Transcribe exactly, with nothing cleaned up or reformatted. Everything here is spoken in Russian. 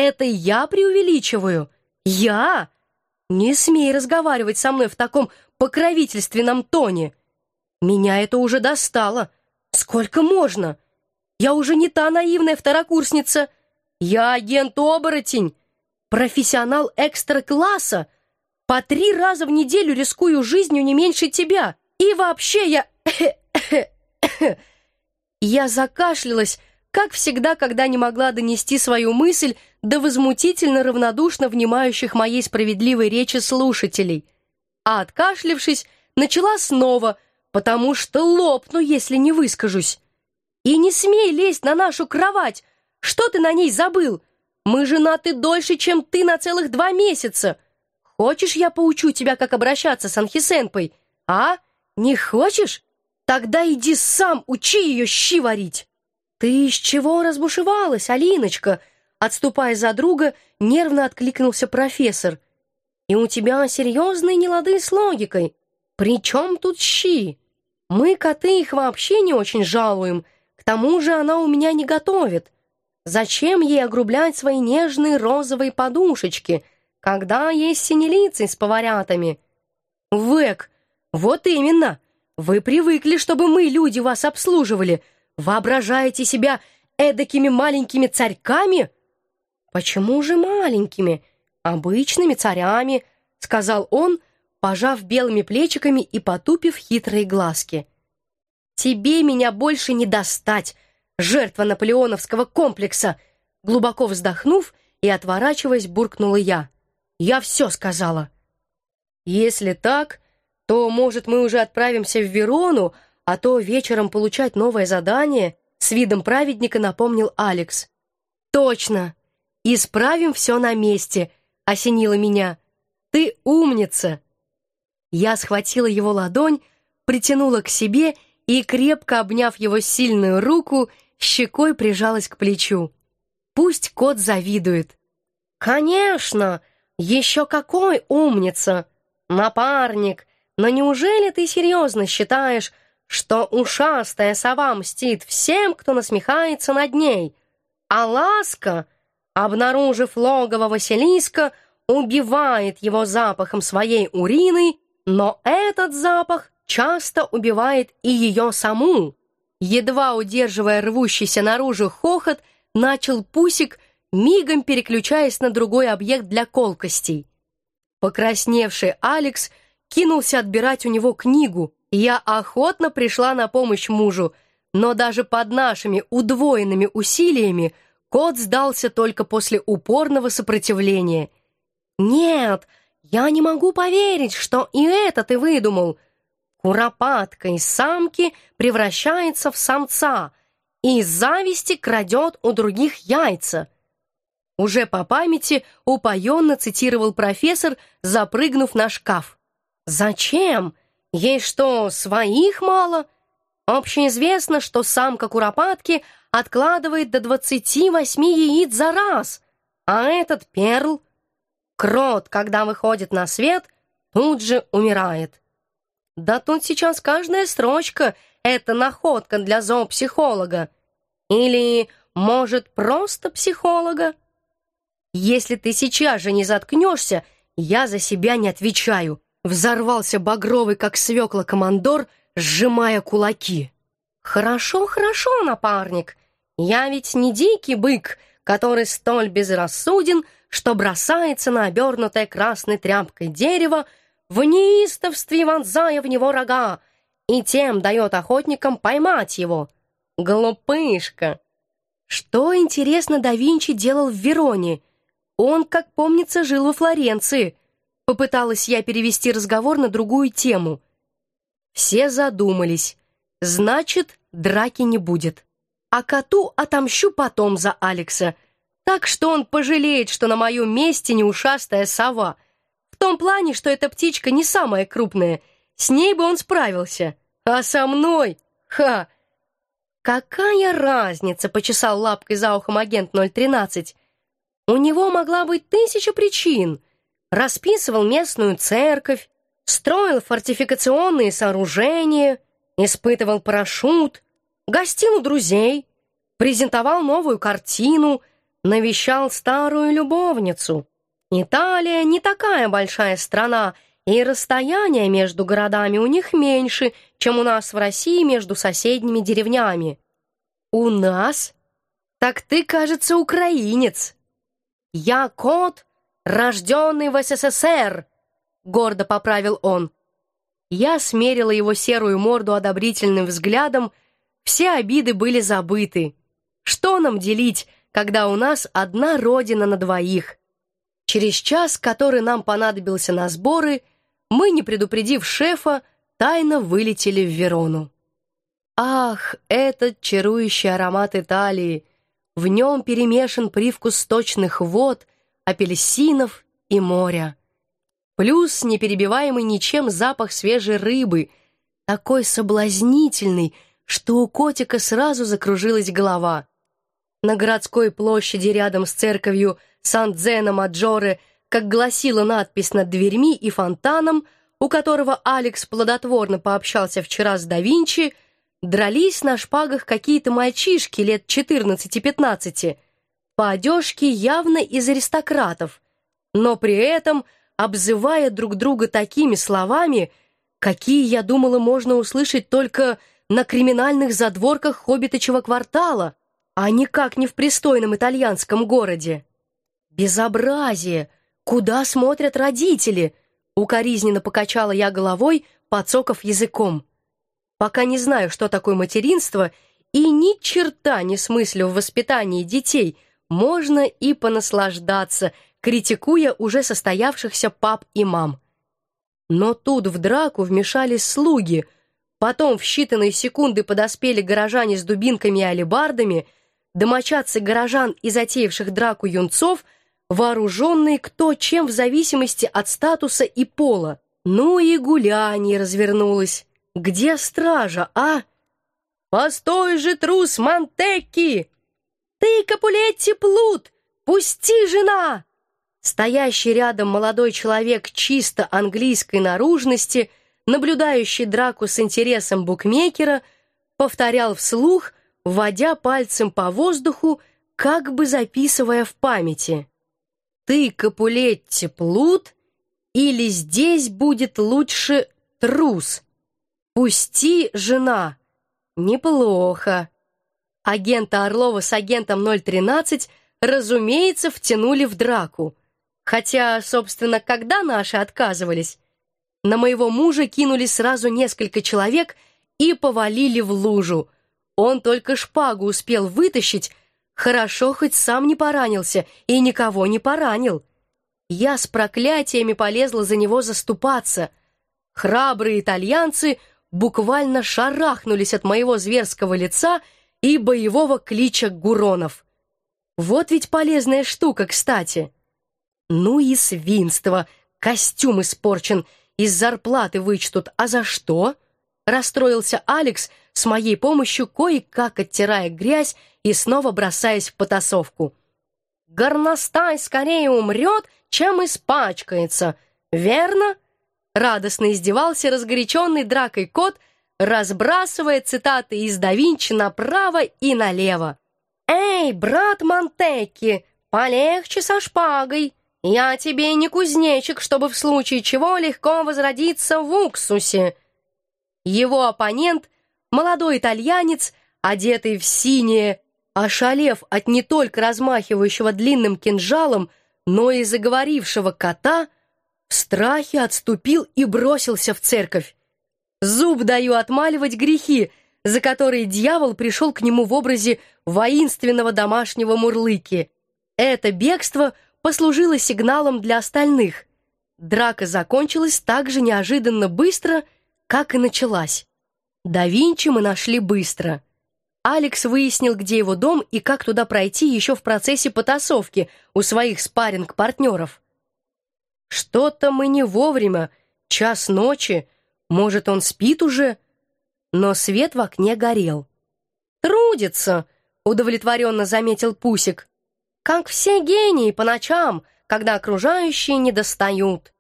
Это я преувеличиваю? Я? Не смей разговаривать со мной в таком покровительственном тоне. Меня это уже достало. Сколько можно? Я уже не та наивная второкурсница. Я агент-оборотень, профессионал экстра-класса. По три раза в неделю рискую жизнью не меньше тебя. И вообще я... Я закашлялась, как всегда, когда не могла донести свою мысль до возмутительно равнодушно внимающих моей справедливой речи слушателей. А откашлившись, начала снова, потому что лопну, если не выскажусь. И не смей лезть на нашу кровать. Что ты на ней забыл? Мы женаты дольше, чем ты на целых два месяца. Хочешь, я поучу тебя, как обращаться с Анхи-сенпой? А? Не хочешь? Тогда иди сам учи ее щи варить. Ты из чего разбушевалась, Алиночка? Отступая за друга, нервно откликнулся профессор. И у тебя серьезные нелады с логикой. При чем тут щи? Мы, коты, их вообще не очень жалуем. К тому же она у меня не готовит. Зачем ей огрублять свои нежные розовые подушечки, когда есть синелицы с поварятами? Вэк, вот именно. Вы привыкли, чтобы мы, люди, вас обслуживали. Воображаете себя эдакими маленькими царьками? Почему же маленькими? Обычными царями, сказал он, пожав белыми плечиками и потупив хитрые глазки. Тебе меня больше не достать, жертва наполеоновского комплекса. Глубоко вздохнув и отворачиваясь, буркнула я. Я все сказала. Если так, то, может, мы уже отправимся в Верону, а то вечером получать новое задание, с видом праведника напомнил Алекс. Точно! Исправим все на месте, осенило меня. Ты умница! Я схватила его ладонь, притянула к себе и, крепко обняв его сильную руку, щекой прижалась к плечу. Пусть кот завидует. Конечно! Еще какой умница! Напарник! Но неужели ты серьезно считаешь, что ушастая сова мстит всем, кто насмехается над ней, а ласка, обнаружив логово Василиска, убивает его запахом своей урины, но этот запах часто убивает и ее саму? Едва удерживая рвущийся наружу хохот, начал Пусик, мигом переключаясь на другой объект для колкостей. Покрасневший Алекс кинулся отбирать у него книгу, и я охотно пришла на помощь мужу, но даже под нашими удвоенными усилиями кот сдался только после упорного сопротивления. «Нет, я не могу поверить, что и это ты выдумал. Куропатка из самки превращается в самца и из зависти крадет у других яйца». Уже по памяти упоенно цитировал профессор, запрыгнув на шкаф. «Зачем? Ей что, своих мало? Общеизвестно, что самка куропатки откладывает до двадцати восьми яиц за раз, а этот перл, крот, когда выходит на свет, тут же умирает. Да тут сейчас каждая строчка — это находка для зоопсихолога. Или, может, просто психолога? Если ты сейчас же не заткнешься, я за себя не отвечаю». Взорвался багровый, как свекла, командор, сжимая кулаки. «Хорошо, хорошо, напарник. Я ведь не дикий бык, который столь безрассуден, что бросается на обернутое красной тряпкой дерево, в неистовстве вонзая в него рога, и тем дает охотникам поймать его. Глупышка!» Что, интересно, да Винчи делал в Вероне? Он, как помнится, жил во Флоренции. Попыталась я перевести разговор на другую тему. Все задумались. Значит, драки не будет. А коту отомщу потом за Алекса. Так что он пожалеет, что на моем месте не ушастая сова. В том плане, что эта птичка не самая крупная. С ней бы он справился. А со мной? Ха! «Какая разница?» — почесал лапкой за ухом агент ноль тринадцать. «У него могла быть тысяча причин. Расписывал местную церковь, строил фортификационные сооружения, испытывал парашют, гостил у друзей, презентовал новую картину, навещал старую любовницу. Италия не такая большая страна, и расстояние между городами у них меньше, чем у нас в России между соседними деревнями. У нас? Так ты, кажется, украинец. Я кот, рожденный в СССР, гордо поправил он. Я смерила его серую морду одобрительным взглядом. Все обиды были забыты. Что нам делить, когда у нас одна родина на двоих? Через час, который нам понадобился на сборы, мы, не предупредив шефа, тайно вылетели в Верону. Ах, этот чарующий аромат Италии! В нем перемешан привкус сточных вод, апельсинов и моря. Плюс неперебиваемый ничем запах свежей рыбы, такой соблазнительный, что у котика сразу закружилась голова. На городской площади рядом с церковью Сан-Дзено-Маджоре, как гласила надпись над дверьми и фонтаном, у которого Алекс плодотворно пообщался вчера с да Винчи, дрались на шпагах какие-то мальчишки лет четырнадцати-пятнадцати, по одежке явно из аристократов, но при этом обзывая друг друга такими словами, какие, я думала, можно услышать только на криминальных задворках хоббиточьего квартала, а никак не в пристойном итальянском городе. «Безобразие! Куда смотрят родители?» Укоризненно покачала я головой, подсоков языком. Пока не знаю, что такое материнство, и ни черта не смыслю в воспитании детей, можно и понаслаждаться, критикуя уже состоявшихся пап и мам. Но тут в драку вмешались слуги, потом в считанные секунды подоспели горожане с дубинками и алебардами, домочадцы горожан и затеявших драку юнцов, вооруженные кто чем в зависимости от статуса и пола. Ну и гулянье развернулось. Где стража, а? «Постой же, трус Монтекки! Ты, Капулетти, плут! Пусти, жена!» Стоящий рядом молодой человек чисто английской наружности, наблюдающий драку с интересом букмекера, повторял вслух, вводя пальцем по воздуху, как бы записывая в памяти. «Ты, Капулетти, плут, или здесь будет лучше трус? Пусти, жена!» Неплохо. Агента Орлова с агентом ноль тринадцать, разумеется, втянули в драку. Хотя, собственно, когда наши отказывались? На моего мужа кинули сразу несколько человек и повалили в лужу. Он только шпагу успел вытащить, хорошо хоть сам не поранился и никого не поранил. Я с проклятиями полезла за него заступаться. Храбрые итальянцы буквально шарахнулись от моего зверского лица и боевого клича гуронов. Вот ведь полезная штука, кстати. Ну и свинство, костюм испорчен, из зарплаты вычтут, а за что? Расстроился Алекс, с моей помощью кое-как оттирая грязь и снова бросаясь в потасовку. «Горностай скорее умрет, чем испачкается, верно?» Радостно издевался разгоряченный дракой кот, разбрасывая цитаты из да Винчи направо и налево. «Эй, брат Монтекки, полегче со шпагой. Я тебе не кузнечик, чтобы в случае чего легко возродиться в уксусе». Его оппонент, молодой итальянец, одетый в синее, ошалев от не только размахивающего длинным кинжалом, но и заговорившего кота, в страхе отступил и бросился в церковь. Зуб даю отмаливать грехи, за которые дьявол пришел к нему в образе воинственного домашнего мурлыки. Это бегство послужило сигналом для остальных. Драка закончилась так же неожиданно быстро, как и началась. Да Винчи мы нашли быстро. Алекс выяснил, где его дом и как туда пройти еще в процессе потасовки у своих спарринг-партнеров. Что-то мы не вовремя, час ночи, может, он спит уже? Но свет в окне горел. «Трудится», — удовлетворенно заметил Пусик. «Как все гении по ночам, когда окружающие не достают».